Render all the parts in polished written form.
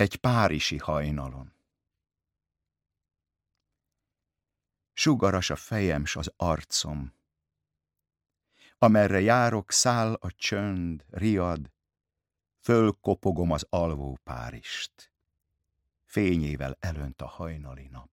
Egy párizsi hajnalon. Sugaras a fejem s az arcom. Amerre járok, száll a csönd, riad, fölkopogom az alvó Párist. Fényével elönt a hajnali nap.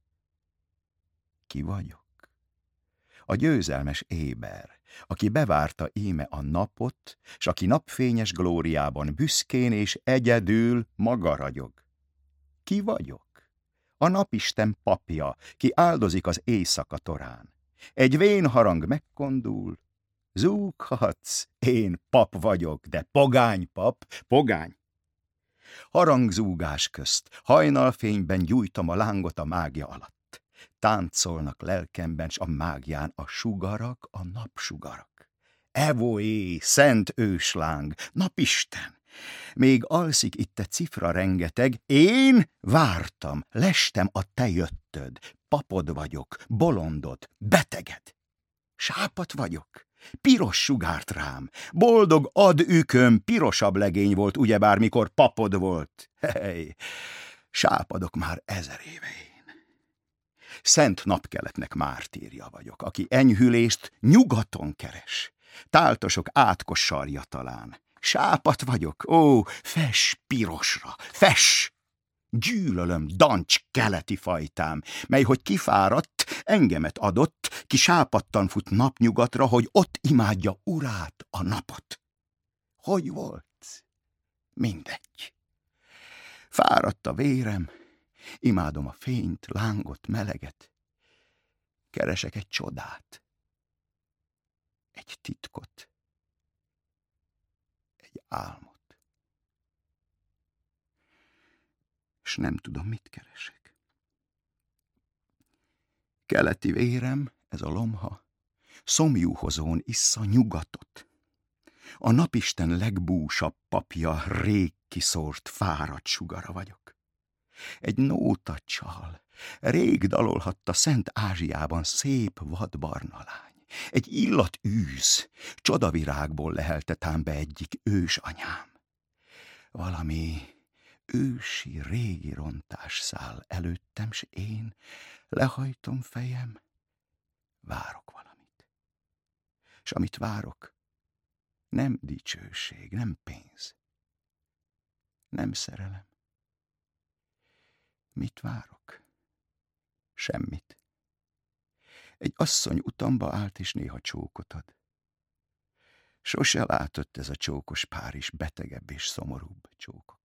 Ki vagyok? A győzelmes éber, aki bevárta íme a napot, s aki napfényes glóriában büszkén és egyedül maga ragyog. Ki vagyok? A napisten papja, ki áldozik az éjszaka torán. Egy vén harang megkondul, zúghatsz, én pap vagyok, de pogány pap, pogány. Harangzúgás közt, hajnalfényben gyújtom a lángot a mágia alatt. Táncolnak lelkemben, s a mágián a sugarak, a napsugarak. Evoé, szent ősláng, napisten! Még alszik itt egy cifra rengeteg, én vártam, lestem a te jöttöd, papod vagyok, bolondod, beteged. Sápat vagyok, piros sugárt rám, boldog adüköm, pirosabb legény volt, ugyebár mikor papod volt. Hely, sápadok már 1000 éve én. Szent napkeletnek mártírja vagyok, aki enyhülést nyugaton keres. Táltosok átkossarja talán. Sápat vagyok, ó, fess pirosra, fess! Gyűlölöm dancs keleti fajtám, mely, hogy kifáradt, engemet adott, ki sápadtan fut napnyugatra, hogy ott imádja urát, a napot. Hogy volt? Mindegy. Fáradt a vérem, imádom a fényt, lángot, meleget. Keresek egy csodát, egy titkot, egy álmot. És nem tudom, mit keresek. Keleti vérem, ez a lomha, szomjúhozón issza nyugatot. A napisten legbúsabb papja, rég kiszórt, fáradt sugara vagyok. Egy nóta csal, rég dalolhatta Szent Ázsiában szép vadbarna lány. Egy illat űz, csodavirágból leheltetám be egyik ősanyám. Valami ősi, régi rontás száll előttem, s én lehajtom fejem, várok valamit. S amit várok, nem dicsőség, nem pénz, nem szerelem. Mit várok? Semmit. Egy asszony utamba állt, és néha csókot ad. Sose látott ez a csókos Párizs betegebb és szomorúbb csókok.